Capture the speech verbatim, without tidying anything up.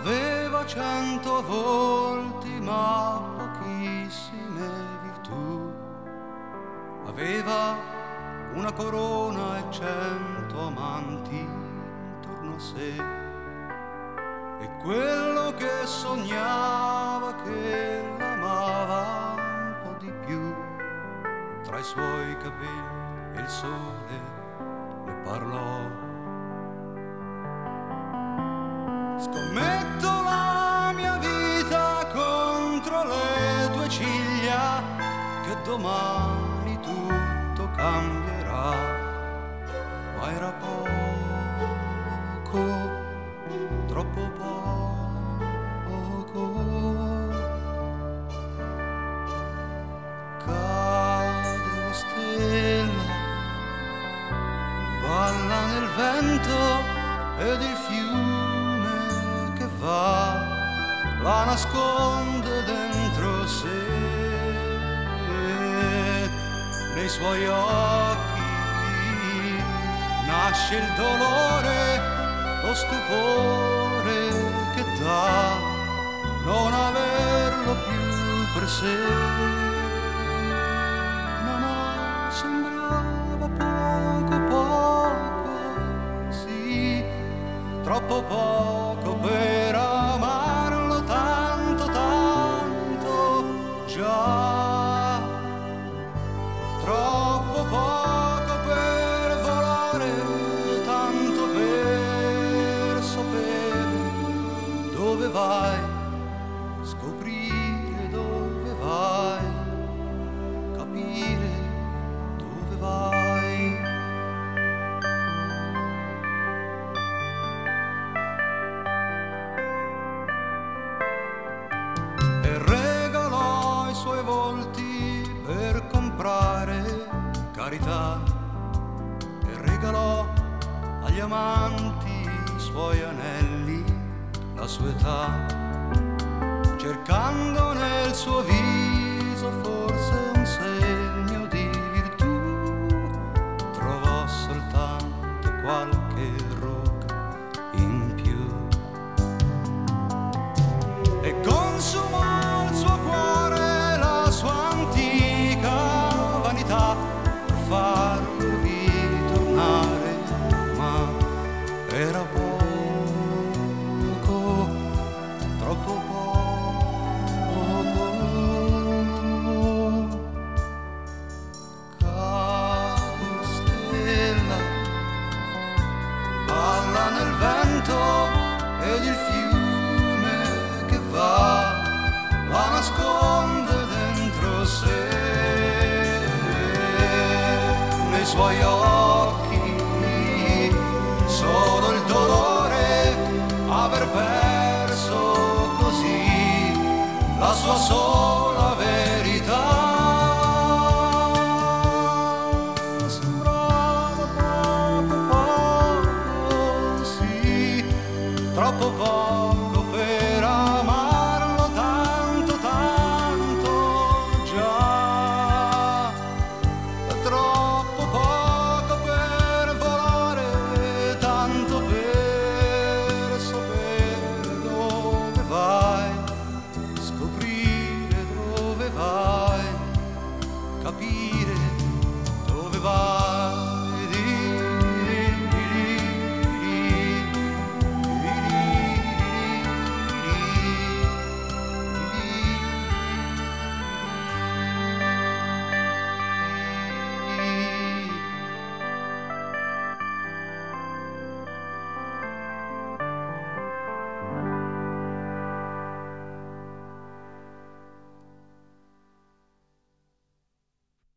aveva cento volti ma pochissime virtù, aveva una corona e cento amanti intorno a sé, e quello che sognava che l'amava un po' di più, tra i suoi capelli e il sole le parlò. Scommetto la mia vita contro le tue ciglia, che domani tutto cambierà, ma era poco, troppo poco. Cade una stella, balla nel vento ed il fiume che va la nasconde dentro sé. Nei suoi occhi nasce il dolore, lo stupore che dà non averlo più per sé. No, no, sembrava poco, poco, sì, troppo poco per amarlo tanto, tanto già, troppo poco per volare, tanto per sapere dove vai, scoprire dove vai, capire dove vai. E regalò i suoi volti per comprare carità, e regalò agli amanti i suoi anelli, la sua età, cercando nel suo viso forse un segno di virtù, trovò soltanto qualche rocca in più, e consumò il suo cuore, la sua antica vanità, per farlo ritornare, ma era poco, troppo poco. Cade una stella, balla nel vento ed il fiume che va la nasconde dentro sé. Nei suoi occhi solo il dolore, aver perso così la sua sola verità. Sembrava poco, poco, sì, troppo poco per amarlo tanto, tanto già, troppo poco per volare, tanto per sapere dove vai, scoprire dove vai, capire dove vai.